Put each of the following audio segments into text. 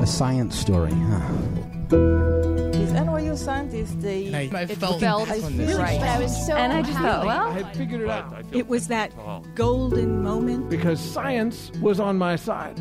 science story, huh? These NYU scientists, I felt right. But I was so And I just thought, well, I had figured it out. It was that golden moment. Because science was on my side.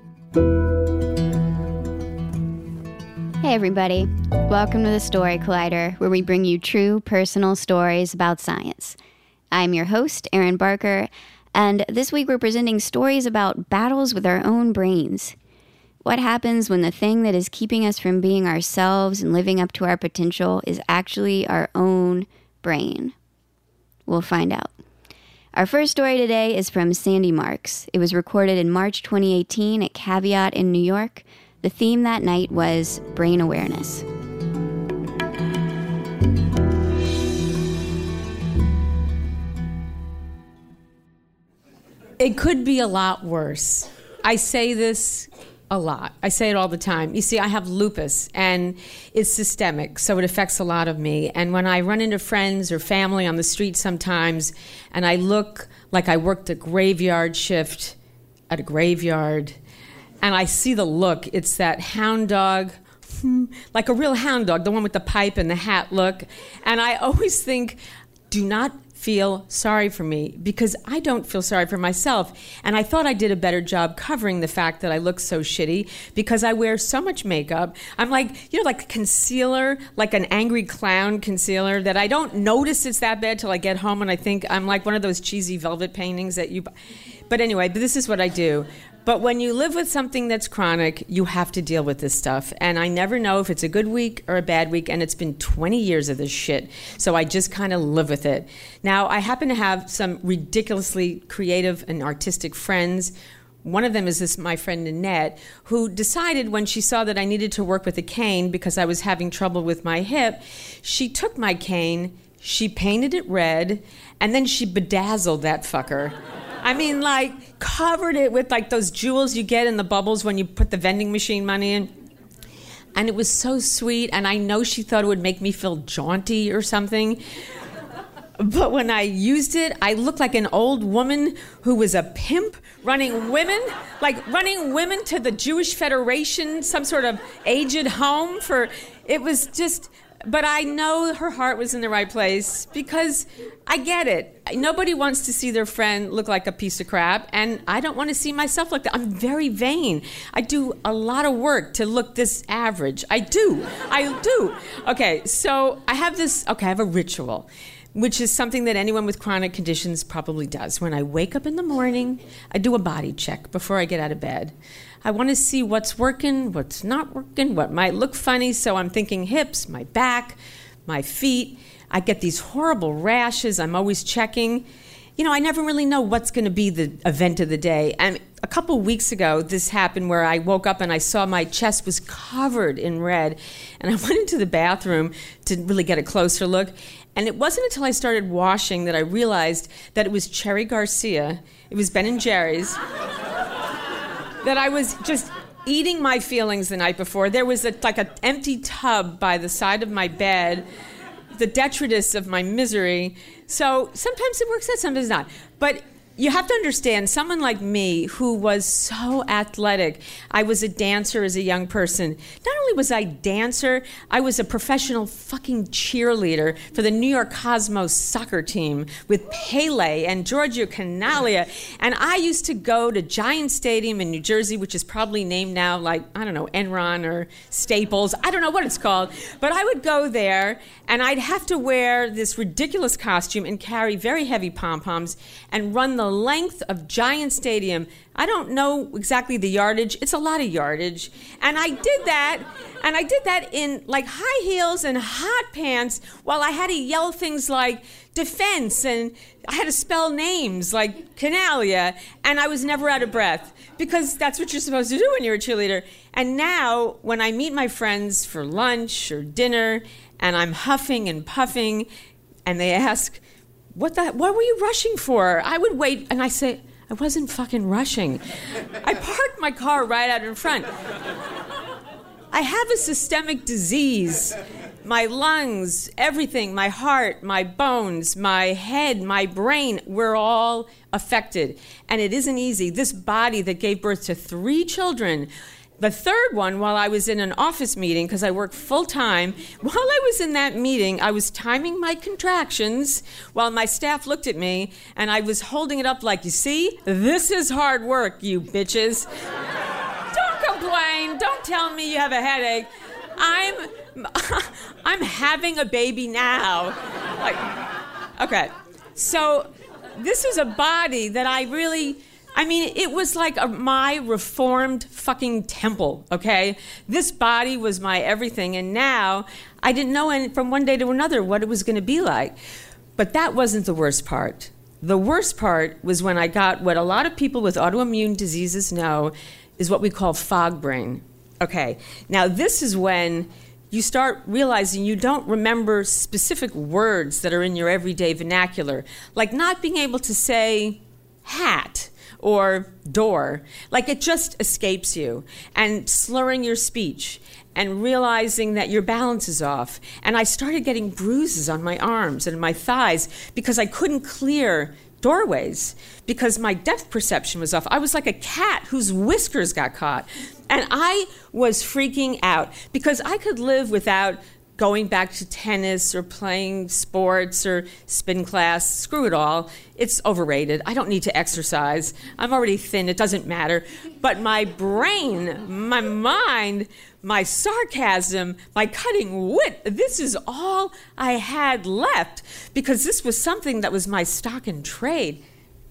Hey everybody, welcome to the Story Collider, where we bring you true personal stories about science. I'm your host, Erin Barker, and this week we're presenting stories about battles with our own brains. What happens when the thing that is keeping us from being ourselves and living up to our potential is actually our own brain? We'll find out. Our first story today is from Sandy Marks. It was recorded in March 2018 at Caveat in New York. The theme that night was brain awareness. It could be a lot worse. I say this a lot. I say it all the time. You see, I have lupus, and it's systemic, so it affects a lot of me. And when I run into friends or family on the street sometimes, and I look like I worked a graveyard shift at a graveyard, and I see the look, it's that hound dog, like a real hound dog, the one with the pipe and the hat look. And I always think, do not feel sorry for me, because I don't feel sorry for myself. And I thought I did a better job covering the fact that I look so shitty because I wear so much makeup. I'm like, like concealer, like an angry clown concealer that I don't notice it's that bad till I get home and I think I'm like one of those cheesy velvet paintings that you... But anyway, this is what I do. But when you live with something that's chronic, you have to deal with this stuff. And I never know if it's a good week or a bad week, and it's been 20 years of this shit. So I just kind of live with it. Now, I happen to have some ridiculously creative and artistic friends. One of them is my friend Annette, who decided when she saw that I needed to work with a cane because I was having trouble with my hip, she took my cane, she painted it red, and then she bedazzled that fucker. I mean, like, covered it with, like, those jewels you get in the bubbles when you put the vending machine money in. And it was so sweet, and I know she thought it would make me feel jaunty or something. But when I used it, I looked like an old woman who was a pimp running women to the Jewish Federation, some sort of aged home for... It was just... But I know her heart was in the right place because I get it. Nobody wants to see their friend look like a piece of crap, and I don't want to see myself like that. I'm very vain. I do a lot of work to look this average. I do. Okay, so I have a ritual, which is something that anyone with chronic conditions probably does. When I wake up in the morning, I do a body check before I get out of bed. I want to see what's working, what's not working, what might look funny. So I'm thinking hips, my back, my feet. I get these horrible rashes. I'm always checking. I never really know what's going to be the event of the day. And a couple weeks ago, this happened where I woke up and I saw my chest was covered in red. And I went into the bathroom to really get a closer look. And it wasn't until I started washing that I realized that it was Cherry Garcia. It was Ben & Jerry's. That I was just eating my feelings the night before. There was an empty tub by the side of my bed, the detritus of my misery. So sometimes it works out, sometimes not. But you have to understand, someone like me who was so athletic, I was a dancer as a young person. Not only was I a dancer, I was a professional fucking cheerleader for the New York Cosmos soccer team with Pele and Giorgio Canaglia. And I used to go to Giant Stadium in New Jersey, which is probably named now like, I don't know, Enron or Staples. I don't know what it's called. But I would go there, and I'd have to wear this ridiculous costume and carry very heavy pom-poms and run the length of Giant Stadium. I don't know exactly the yardage. It's a lot of yardage. And I did that in like high heels and hot pants while I had to yell things like defense, and I had to spell names like Canaglia, and I was never out of breath because that's what you're supposed to do when you're a cheerleader. And now when I meet my friends for lunch or dinner and I'm huffing and puffing and they ask, what were you rushing for? I would wait, and I say, I wasn't fucking rushing. I parked my car right out in front. I have a systemic disease. My lungs, everything, my heart, my bones, my head, my brain, we're all affected. And it isn't easy. This body that gave birth to 3 children, the third one, while I was in an office meeting, because I work full time, while I was in that meeting, I was timing my contractions while my staff looked at me, and I was holding it up like, you see, this is hard work, you bitches. Don't complain. Don't tell me you have a headache. I'm having a baby now. Like, okay. So this is a body that it was like my reformed fucking temple, okay? This body was my everything, and now I didn't know from one day to another what it was going to be like. But that wasn't the worst part. The worst part was when I got what a lot of people with autoimmune diseases know is what we call fog brain. Okay, now this is when you start realizing you don't remember specific words that are in your everyday vernacular, like not being able to say hat or door. Like it just escapes you, and slurring your speech and realizing that your balance is off. And I started getting bruises on my arms and my thighs because I couldn't clear doorways because my depth perception was off. I was like a cat whose whiskers got caught. And I was freaking out because I could live without going back to tennis or playing sports or spin class. Screw it all. It's overrated. I don't need to exercise. I'm already thin. It doesn't matter. But my brain, my mind, my sarcasm, my cutting wit, this is all I had left because this was something that was my stock in trade.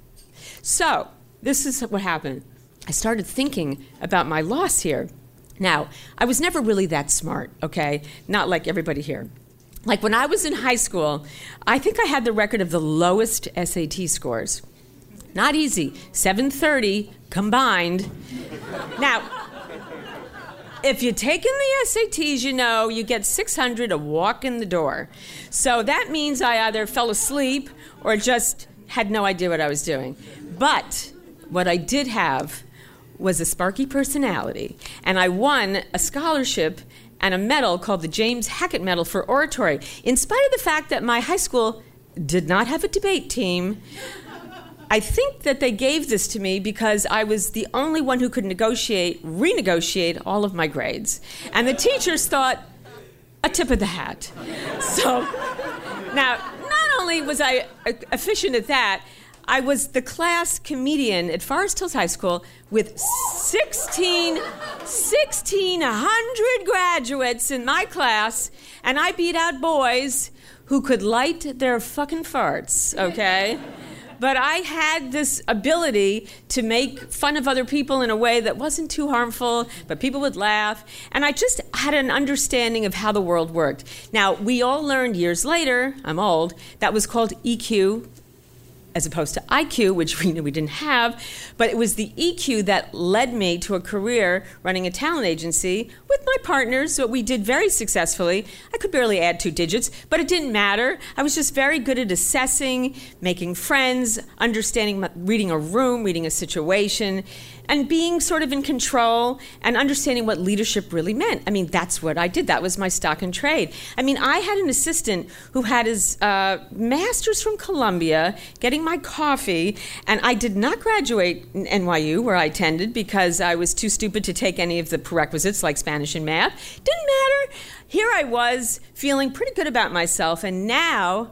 So this is what happened. I started thinking about my loss here. Now, I was never really that smart, okay? Not like everybody here. Like when I was in high school, I think I had the record of the lowest SAT scores. Not easy, 730 combined. Now, if you've taken the SATs, you know you get 600 a walk in the door. So that means I either fell asleep or just had no idea what I was doing. But what I did have was a sparky personality, and I won a scholarship and a medal called the James Hackett Medal for Oratory. In spite of the fact that my high school did not have a debate team, I think that they gave this to me because I was the only one who could renegotiate all of my grades. And the teachers thought, a tip of the hat. So, now, not only was I efficient at that, I was the class comedian at Forest Hills High School with 1,600 graduates in my class, and I beat out boys who could light their fucking farts, okay? But I had this ability to make fun of other people in a way that wasn't too harmful, but people would laugh. And I just had an understanding of how the world worked. Now, we all learned years later, I'm old, that was called EQ, as opposed to IQ, which we knew we didn't have. But it was the EQ that led me to a career running a talent agency with my partners, what we did very successfully. I could barely add 2 digits, but it didn't matter. I was just very good at assessing, making friends, understanding, reading a room, reading a situation, and being sort of in control and understanding what leadership really meant. I mean, that's what I did. That was my stock in trade. I mean, I had an assistant who had his master's from Columbia, getting my coffee, and I did not graduate in NYU, where I attended, because I was too stupid to take any of the prerequisites like Spanish and math. Didn't matter. Here I was feeling pretty good about myself, and now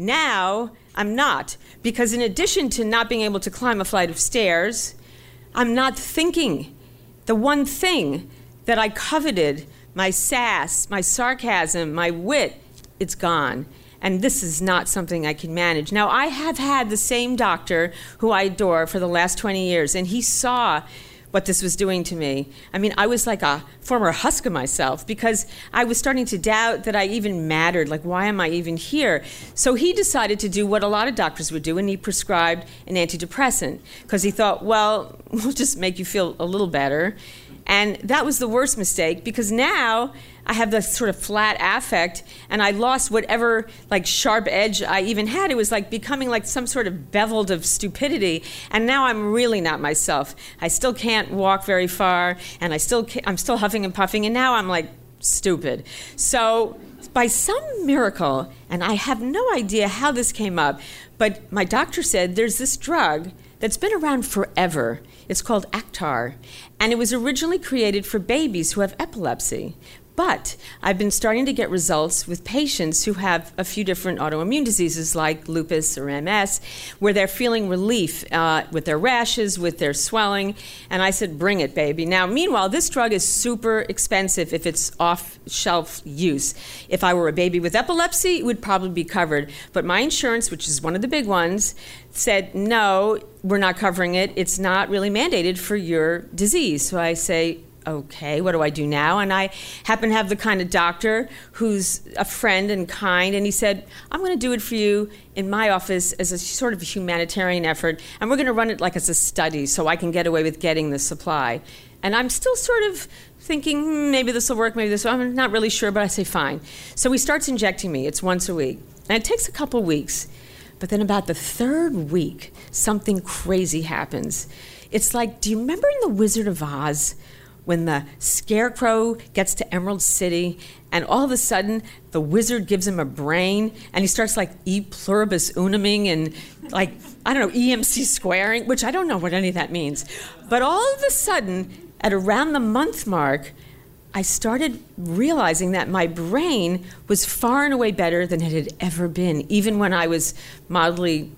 I'm not, because in addition to not being able to climb a flight of stairs, I'm not thinking. The one thing that I coveted, my sass, my sarcasm, my wit, it's gone. And this is not something I can manage. Now, I have had the same doctor who I adore for the last 20 years, and he saw what this was doing to me. I mean, I was like a former husk of myself because I was starting to doubt that I even mattered. Like, why am I even here? So he decided to do what a lot of doctors would do, and he prescribed an antidepressant because he thought, well, we'll just make you feel a little better. And that was the worst mistake because now I have this sort of flat affect and I lost whatever like sharp edge I even had. It was like becoming like some sort of beveled of stupidity. And now I'm really not myself. I still can't walk very far and I'm still huffing and puffing and now I'm like stupid. So by some miracle, and I have no idea how this came up, but my doctor said there's this drug that's been around forever. It's called Actar, and it was originally created for babies who have epilepsy. But I've been starting to get results with patients who have a few different autoimmune diseases like lupus or MS, where they're feeling relief with their rashes, with their swelling. And I said, bring it, baby. Now, meanwhile, this drug is super expensive if it's off-shelf use. If I were a baby with epilepsy, it would probably be covered. But my insurance, which is one of the big ones, said, no, we're not covering it. It's not really mandated for your disease. So I say, okay, what do I do now? And I happen to have the kind of doctor who's a friend and kind, and he said, I'm going to do it for you in my office as a sort of humanitarian effort, and we're going to run it like as a study so I can get away with getting the supply. And I'm still sort of thinking, maybe this will work, maybe this will. I'm not really sure, but I say fine. So he starts injecting me. It's once a week. And it takes a couple weeks. But then about the third week, something crazy happens. It's like, do you remember in The Wizard of Oz when the scarecrow gets to Emerald City and all of a sudden the wizard gives him a brain and he starts like E pluribus unuming and like, I don't know, EMC squaring, which I don't know what any of that means. But all of a sudden, at around the month mark, I started realizing that my brain was far and away better than it had ever been, even when I was mildly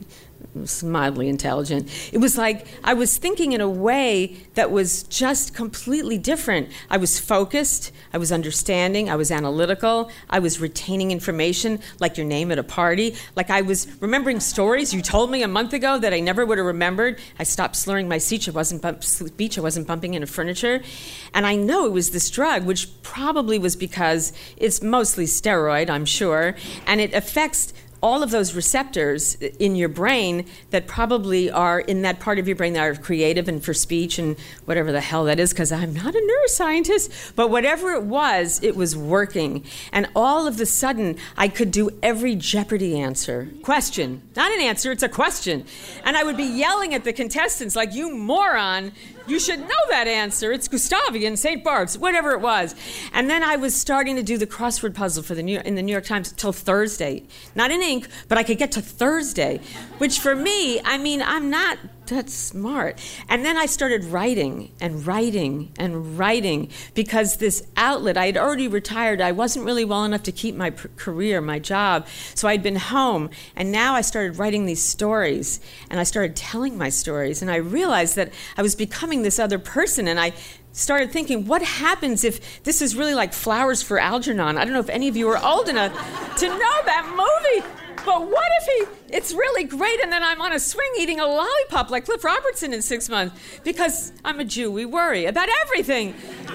intelligent. It was like I was thinking in a way that was just completely different. I was focused, I was understanding, I was analytical, I was retaining information like your name at a party, like I was remembering stories you told me a month ago that I never would have remembered. I stopped slurring my speech, I wasn't bumping into furniture. And I know it was this drug, which probably was because it's mostly steroid, I'm sure, and it affects all of those receptors in your brain that probably are in that part of your brain that are creative and for speech and whatever the hell that is, because I'm not a neuroscientist, but whatever it was working. And all of a sudden, I could do every Jeopardy answer. Question. Not an answer, it's a question. And I would be yelling at the contestants like, you moron, you should know that answer. It's Gustavian, St. Barb's, whatever it was. And then I was starting to do the crossword puzzle in the New York Times till Thursday. Not in ink, but I could get to Thursday, which for me, I mean, I'm not that smart. And then I started writing and writing and writing because this outlet, I had already retired. I wasn't really well enough to keep my career, my job. So I'd been home. And now I started writing these stories. And I started telling my stories. And I realized that I was becoming this other person. And I started thinking, what happens if this is really like Flowers for Algernon? I don't know if any of you are old enough to know that movie. But what if it's really great and then I'm on a swing eating a lollipop like Cliff Robertson in 6 months? Because I'm a Jew, we worry about everything.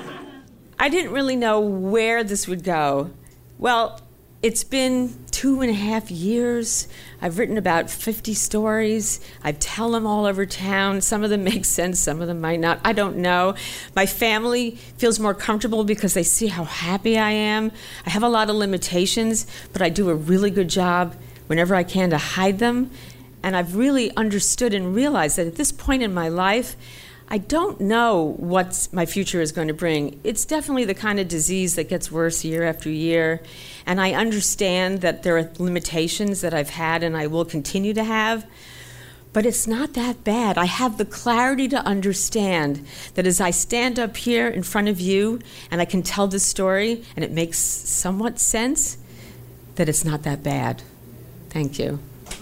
I didn't really know where this would go. Well, it's been 2.5 years. I've written about 50 stories. I tell them all over town. Some of them make sense, some of them might not. I don't know. My family feels more comfortable because they see how happy I am. I have a lot of limitations, but I do a really good job whenever I can to hide them. And I've really understood and realized that at this point in my life, I don't know what my future is going to bring. It's definitely the kind of disease that gets worse year after year. And I understand that there are limitations that I've had and I will continue to have. But it's not that bad. I have the clarity to understand that as I stand up here in front of you and I can tell this story and it makes somewhat sense, that it's not that bad. Thank you.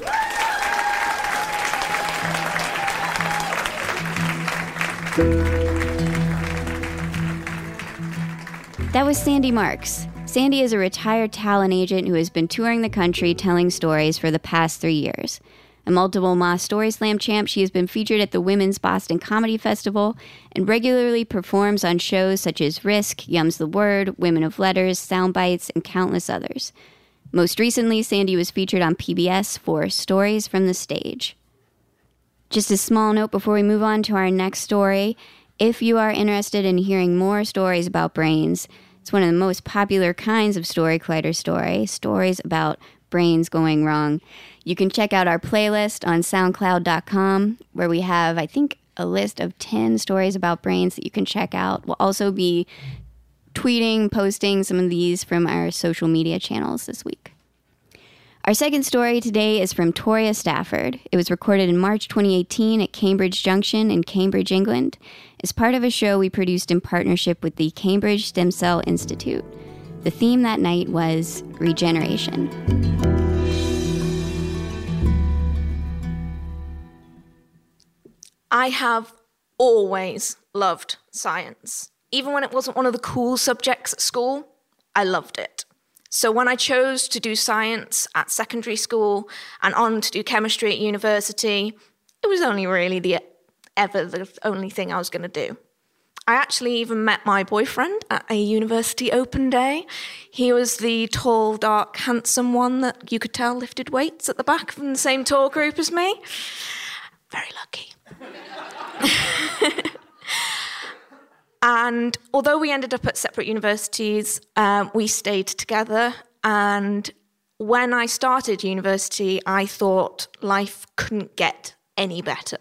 That was Sandy Marks. Sandy is a retired talent agent who has been touring the country telling stories for the past 3 years. A multiple Moss Story Slam champ, she has been featured at the Women's Boston Comedy Festival and regularly performs on shows such as Risk, Yum's the Word, Women of Letters, Sound Bites, and countless others. Most recently, Sandy was featured on PBS for Stories from the Stage. Just a small note before we move on to our next story. If you are interested in hearing more stories about brains, it's one of the most popular kinds of story collider stories about brains going wrong. You can check out our playlist on SoundCloud.com, where we have, I think, a list of 10 stories about brains that you can check out. We'll also be posting some of these from our social media channels this week. Our second story today is from Toria Stafford. It was recorded in March 2018 at Cambridge Junction in Cambridge, England, as part of a show we produced in partnership with the Cambridge Stem Cell Institute. The theme that night was regeneration. I have always loved science. Even when it wasn't one of the cool subjects at school, I loved it. So when I chose to do science at secondary school and on to do chemistry at university, it was only really the only thing I was going to do. I actually even met my boyfriend at a university open day. He was the tall, dark, handsome one that you could tell lifted weights at the back from the same tour group as me. Very lucky. And although we ended up at separate universities, we stayed together. And when I started university, I thought life couldn't get any better.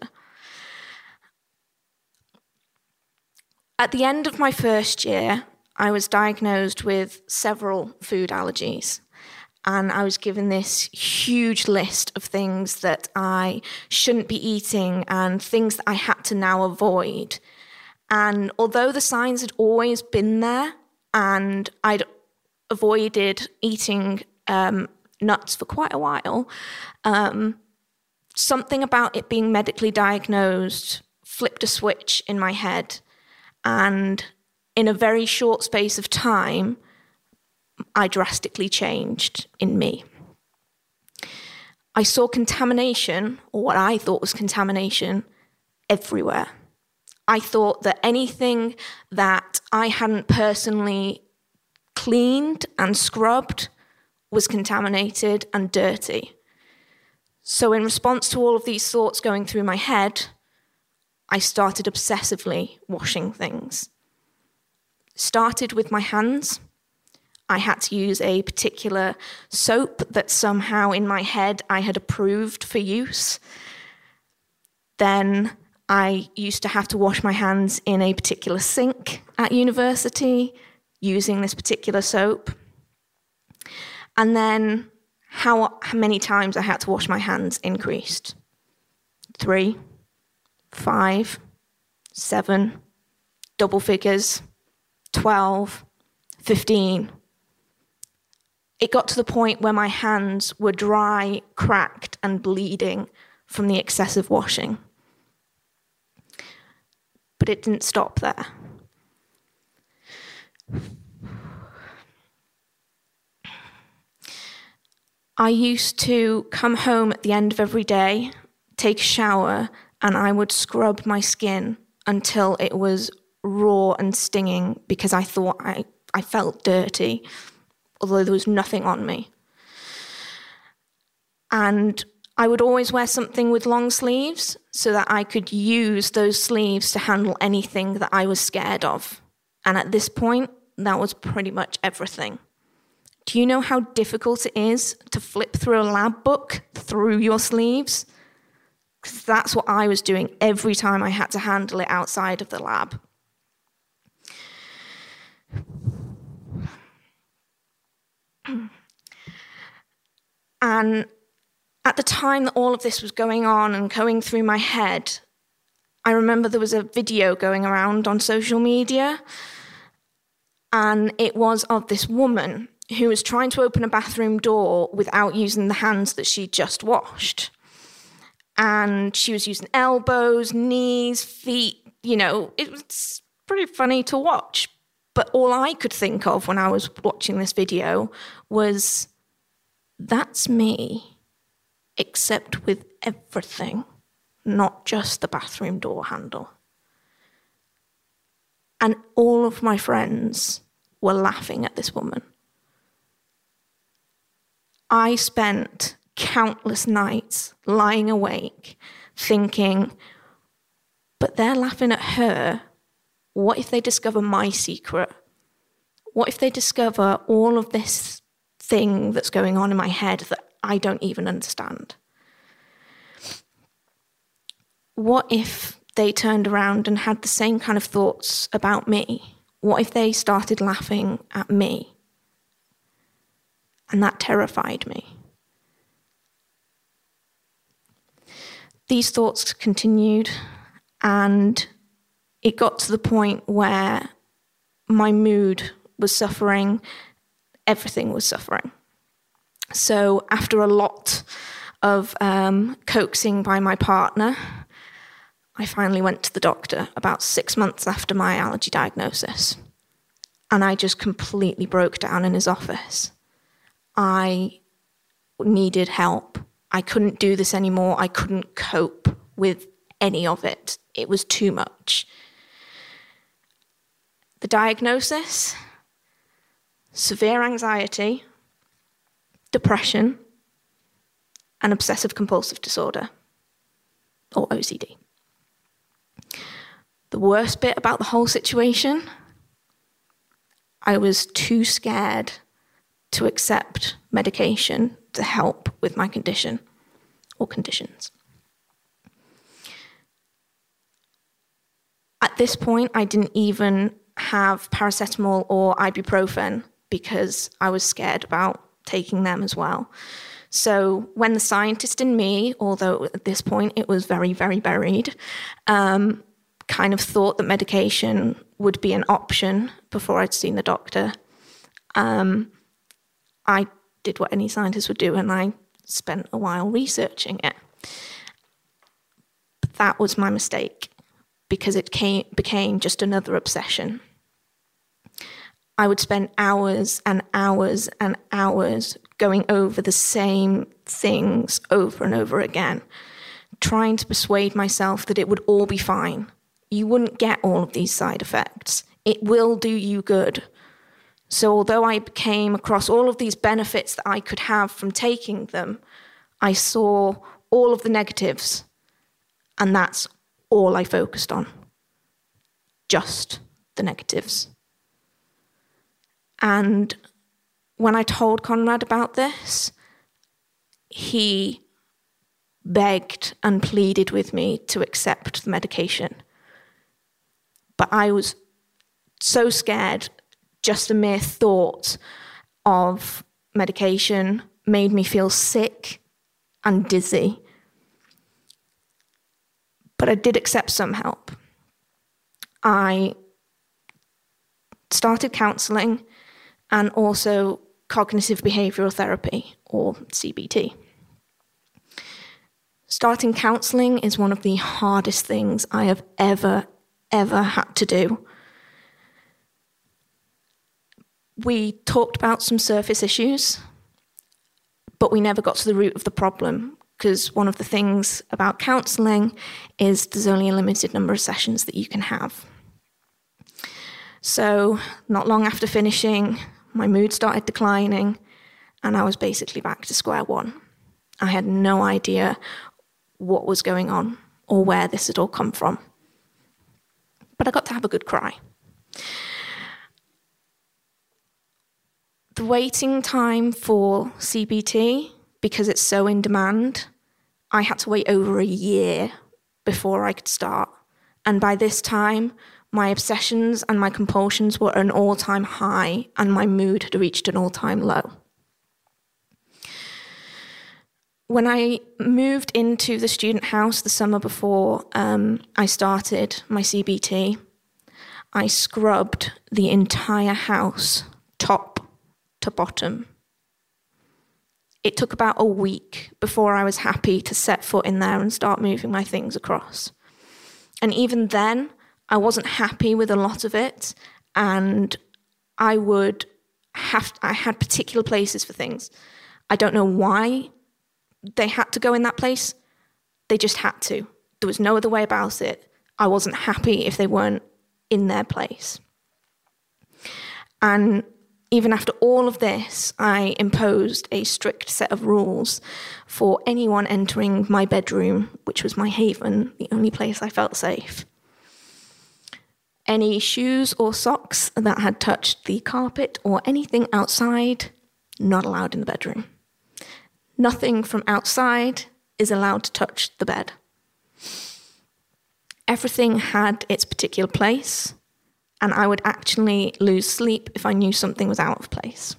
At the end of my first year, I was diagnosed with several food allergies. And I was given this huge list of things that I shouldn't be eating and things that I had to now avoid. And although the signs had always been there and I'd avoided eating nuts for quite a while, something about it being medically diagnosed flipped a switch in my head. And in a very short space of time, I drastically changed in me. I saw contamination, or what I thought was contamination, everywhere. I thought that anything that I hadn't personally cleaned and scrubbed was contaminated and dirty. So in response to all of these thoughts going through my head, I started obsessively washing things. Started with my hands. I had to use a particular soap that somehow in my head I had approved for use. Then I used to have to wash my hands in a particular sink at university using this particular soap. And then how many times I had to wash my hands increased. 3, 5, 7, double figures, 12, 15. It got to the point where my hands were dry, cracked, and bleeding from the excessive washing. But it didn't stop there. I used to come home at the end of every day, take a shower, and I would scrub my skin until it was raw and stinging because I thought I felt dirty, although there was nothing on me. And I would always wear something with long sleeves so that I could use those sleeves to handle anything that I was scared of. And at this point, that was pretty much everything. Do you know how difficult it is to flip through a lab book through your sleeves? Because that's what I was doing every time I had to handle it outside of the lab. And at the time that all of this was going on and going through my head, I remember there was a video going around on social media, and it was of this woman who was trying to open a bathroom door without using the hands that she'd just washed. And she was using elbows, knees, feet, it was pretty funny to watch. But all I could think of when I was watching this video was, that's me, except with everything, not just the bathroom door handle. And all of my friends were laughing at this woman. I spent countless nights lying awake thinking, but they're laughing at her. What if they discover my secret? What if they discover all of this thing that's going on in my head that I don't even understand? What if they turned around and had the same kind of thoughts about me? What if they started laughing at me? And that terrified me. these thoughts continued, and it got to the point where my mood was suffering, everything was suffering. So after a lot of coaxing by my partner, I finally went to the doctor about 6 months after my allergy diagnosis. And I just completely broke down in his office. I needed help. I couldn't do this anymore. I couldn't cope with any of it. It was too much. The diagnosis: severe anxiety, depression, and obsessive compulsive disorder, or OCD. The worst bit about the whole situation, I was too scared to accept medication to help with my condition or conditions. At this point, I didn't even have paracetamol or ibuprofen because I was scared about taking them as well. So when the scientist in me, although at this point it was very, very buried, kind of thought that medication would be an option before I'd seen the doctor, I did what any scientist would do, and I spent a while researching it. But that was my mistake, because it became just another obsession. I would spend hours and hours and hours going over the same things over and over again, trying to persuade myself that it would all be fine. You wouldn't get all of these side effects. It will do you good. So although I came across all of these benefits that I could have from taking them, I saw all of the negatives, and that's all I focused on. Just the negatives. And when I told Conrad about this, he begged and pleaded with me to accept the medication. But I was so scared, just the mere thought of medication made me feel sick and dizzy. But I did accept some help. I started counselling and also cognitive behavioural therapy, or CBT. Starting counselling is one of the hardest things I have ever had to do. We talked about some surface issues, but we never got to the root of the problem, because one of the things about counselling is there's only a limited number of sessions that you can have. So not long after finishing, my mood started declining, and I was basically back to square one. I had no idea what was going on or where this had all come from. But I got to have a good cry. The waiting time for CBT, because it's so in demand, I had to wait over a year before I could start. And by this time, my obsessions and my compulsions were at an all-time high, and my mood had reached an all-time low. When I moved into the student house the summer before I started my CBT, I scrubbed the entire house, top to bottom. It took about a week before I was happy to set foot in there and start moving my things across. And even then, I wasn't happy with a lot of it, and I had particular places for things. I don't know why they had to go in that place. They just had to. There was no other way about it. I wasn't happy if they weren't in their place. And even after all of this, I imposed a strict set of rules for anyone entering my bedroom, which was my haven, the only place I felt safe. Any shoes or socks that had touched the carpet or anything outside, not allowed in the bedroom. Nothing from outside is allowed to touch the bed. Everything had its particular place, and I would actually lose sleep if I knew something was out of place.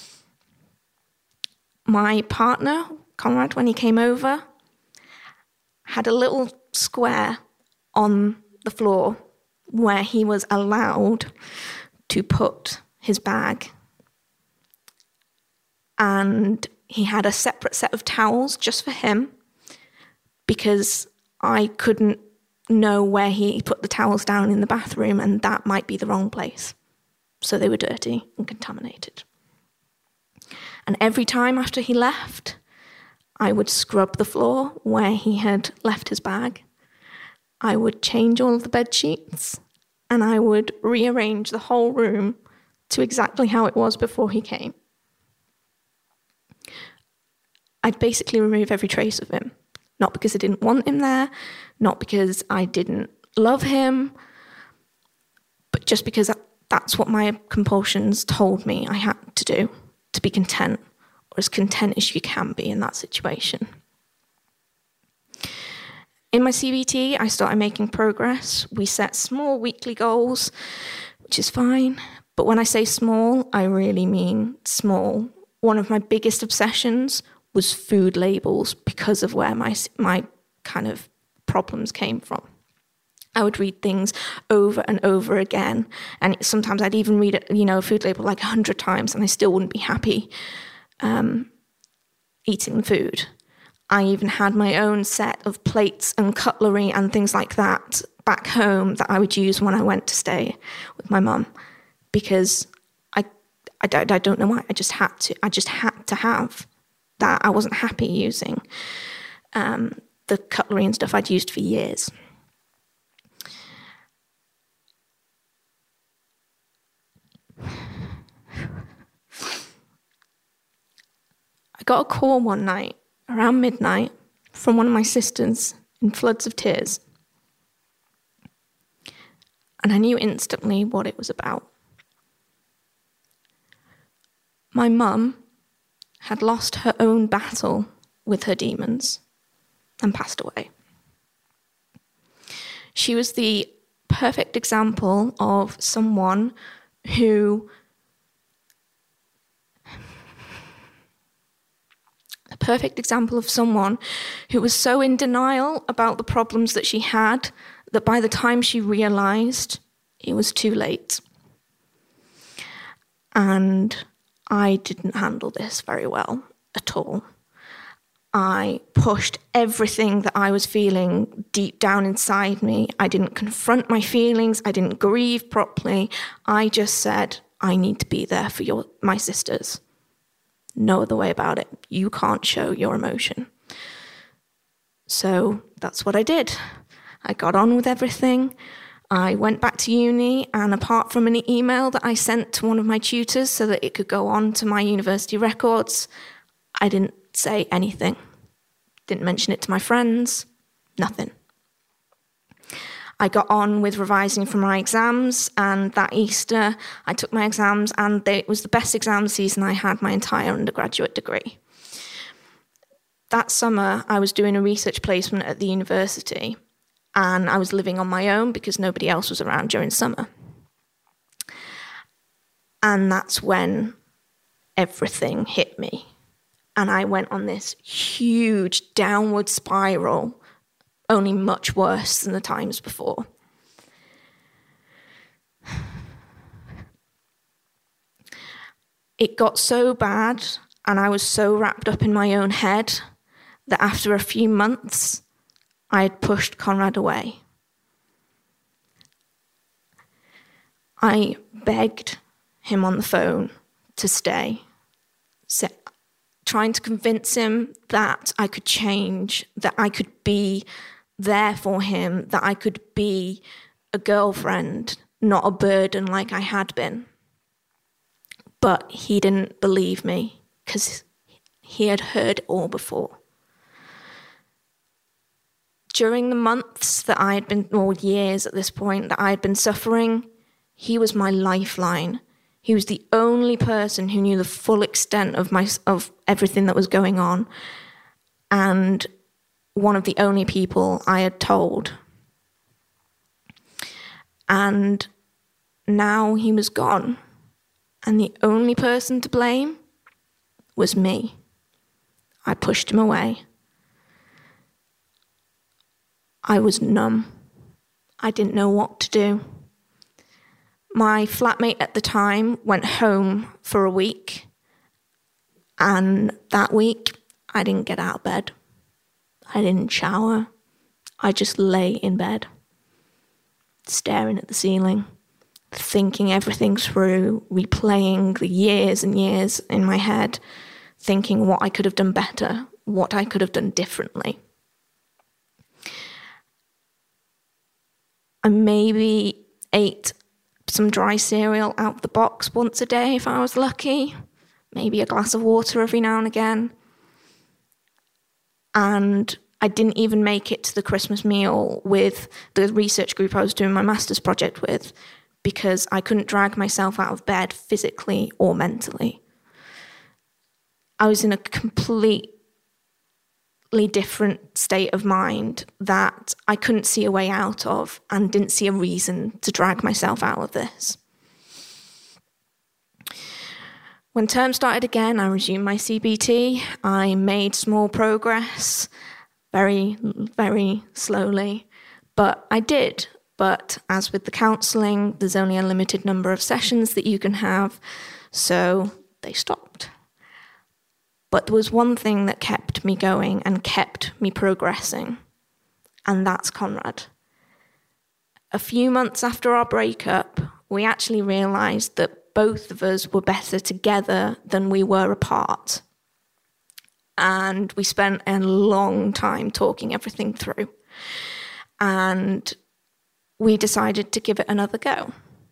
My partner, Conrad, when he came over, had a little square on the floor where he was allowed to put his bag. And he had a separate set of towels just for him because I couldn't know where he put the towels down in the bathroom, and that might be the wrong place. So they were dirty and contaminated. And every time after he left, I would scrub the floor where he had left his bag. I would change all of the bed sheets, and I would rearrange the whole room to exactly how it was before he came. I'd basically remove every trace of him. Not because I didn't want him there, not because I didn't love him, but just because that's what my compulsions told me I had to do to be content, or as content as you can be in that situation. In my CBT, I started making progress. We set small weekly goals, which is fine. But when I say small, I really mean small. One of my biggest obsessions was food labels because of where my kind of problems came from. I would read things over and over again, and sometimes I'd even read a food label like 100 times, and I still wouldn't be happy eating the food. I even had my own set of plates and cutlery and things like that back home that I would use when I went to stay with my mum, because I don't know why. I just had to have that. I wasn't happy using the cutlery and stuff I'd used for years. I got a call one night around midnight from one of my sisters in floods of tears. And I knew instantly what it was about. My mum had lost her own battle with her demons and passed away. She was the perfect example of someone who was so in denial about the problems that she had that by the time she realized, it was too late. And I didn't handle this very well at all. I pushed everything that I was feeling deep down inside me. I didn't confront my feelings. I didn't grieve properly. I just said, I need to be there for my sisters. No other way about it. You can't show your emotion. So that's what I did. I got on with everything. I went back to uni, and apart from an email that I sent to one of my tutors so that it could go on to my university records, I didn't say anything. Didn't mention it to my friends. Nothing. I got on with revising for my exams, and that Easter I took my exams, and it was the best exam season I had my entire undergraduate degree. That summer, I was doing a research placement at the university, and I was living on my own because nobody else was around during summer. And that's when everything hit me. And I went on this huge downward spiral, only much worse than the times before. It got so bad, and I was so wrapped up in my own head, that after a few months, I had pushed Conrad away. I begged him on the phone to stay, trying to convince him that I could change, that I could be there for him, that I could be a girlfriend, not a burden like I had been. But he didn't believe me because he had heard it all before. During the months that I had been, or years at this point, that I had been suffering, he was my lifeline. He was the only person who knew the full extent of everything that was going on, and one of the only people I had told. And now he was gone, and the only person to blame was me. I pushed him away. I was numb. I didn't know what to do. My flatmate at the time went home for a week, and that week I didn't get out of bed. I didn't shower. I just lay in bed, staring at the ceiling, thinking everything through, replaying the years and years in my head, thinking what I could have done better, what I could have done differently. I maybe ate some dry cereal out of the box once a day if I was lucky, maybe a glass of water every now and again. And I didn't even make it to the Christmas meal with the research group I was doing my master's project with because I couldn't drag myself out of bed physically or mentally. I was in a completely different state of mind that I couldn't see a way out of and didn't see a reason to drag myself out of this. When term started again, I resumed my CBT. I made small progress, very, very slowly, but I did. But as with the counselling, there's only a limited number of sessions that you can have, so they stopped. But there was one thing that kept me going and kept me progressing, and that's Conrad. A few months after our breakup, we actually realised that both of us were better together than we were apart. And we spent a long time talking everything through. And we decided to give it another go.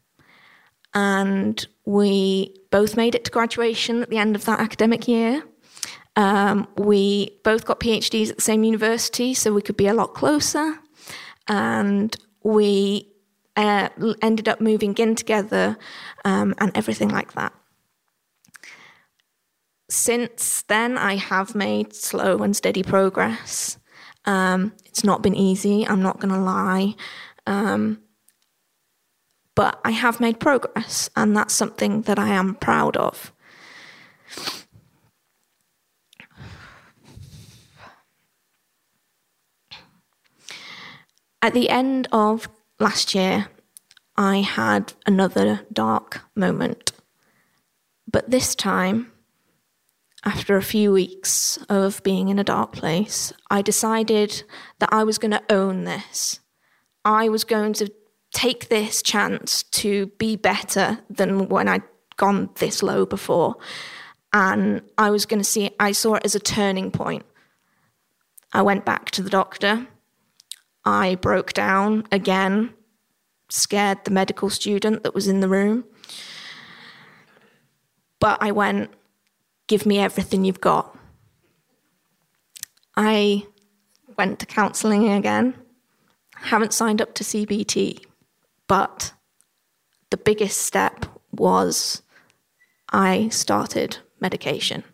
And we both made it to graduation at the end of that academic year. We both got PhDs at the same university, so we could be a lot closer. And we ended up moving in together and everything like that. Since then, I have made slow and steady progress. It's not been easy, I'm not going to lie. But I have made progress, and that's something that I am proud of. At the end of last year, I had another dark moment. But this time, after a few weeks of being in a dark place, I decided that I was going to own this. I was going to take this chance to be better than when I'd gone this low before. And I was going to see it, I saw it as a turning point. I went back to the doctor. I broke down again, scared the medical student that was in the room. But I went, give me everything you've got. I went to counselling again. Haven't signed up to CBT, but the biggest step was I started medication.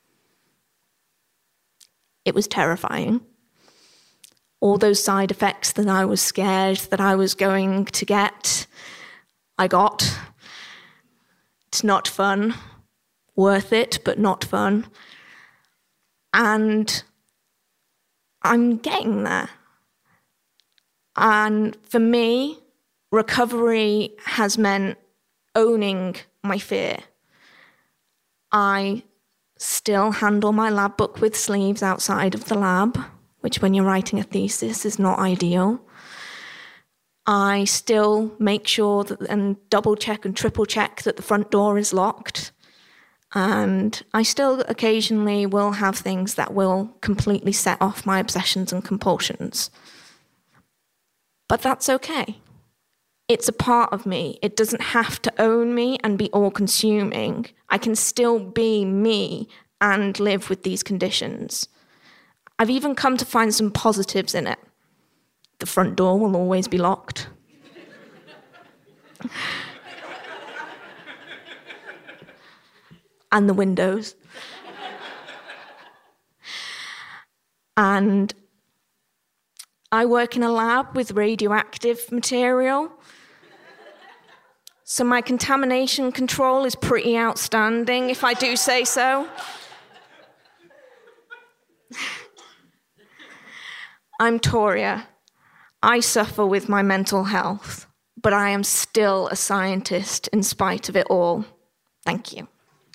It was terrifying. All those side effects that I was scared that I was going to get, I got. It's not fun. Worth it, but not fun. And I'm getting there. And for me, recovery has meant owning my fear. I still handle my lab book with sleeves outside of the lab, which when you're writing a thesis is not ideal. I still make sure that and double check and triple check that the front door is locked. And I still occasionally will have things that will completely set off my obsessions and compulsions. But that's okay. It's a part of me. It doesn't have to own me and be all-consuming. I can still be me and live with these conditions. I've even come to find some positives in it. The front door will always be locked. And the windows. And I work in a lab with radioactive material. So my contamination control is pretty outstanding, if I do say so. I'm Toria. I suffer with my mental health, but I am still a scientist in spite of it all. Thank you.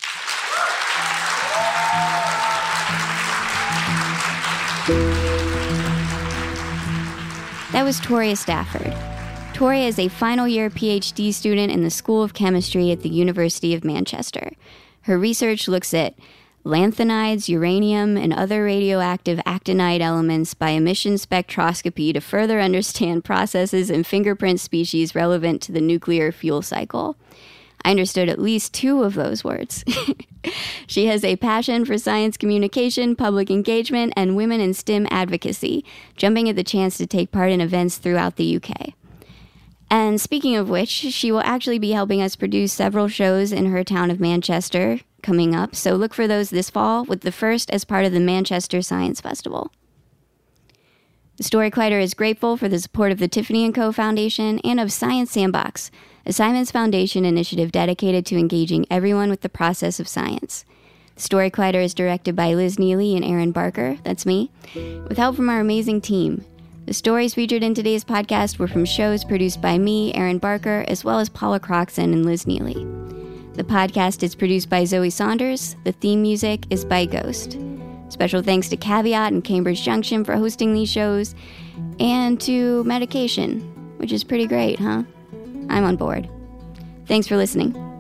That was Toria Stafford. Toria is a final-year PhD student in the School of Chemistry at the University of Manchester. Her research looks at lanthanides, uranium, and other radioactive actinide elements by emission spectroscopy to further understand processes and fingerprint species relevant to the nuclear fuel cycle. I understood at least 2 of those words. She has a passion for science communication, public engagement, and women in STEM advocacy, jumping at the chance to take part in events throughout the UK. And speaking of which, she will actually be helping us produce several shows in her town of Manchester coming up, so look for those this fall, with the first as part of the Manchester Science Festival. The Story Collider is grateful for the support of the Tiffany & Co. Foundation and of Science Sandbox, a Simons Foundation initiative dedicated to engaging everyone with the process of science. The Story Collider is directed by Liz Neely and Aaron Barker, that's me, with help from our amazing team. The stories featured in today's podcast were from shows produced by me, Aaron Barker, as well as Paula Croxon and Liz Neely. The podcast is produced by Zoe Saunders. The theme music is by Ghost. Special thanks to Caveat and Cambridge Junction for hosting these shows, and to Medication, which is pretty great, huh? I'm on board. Thanks for listening.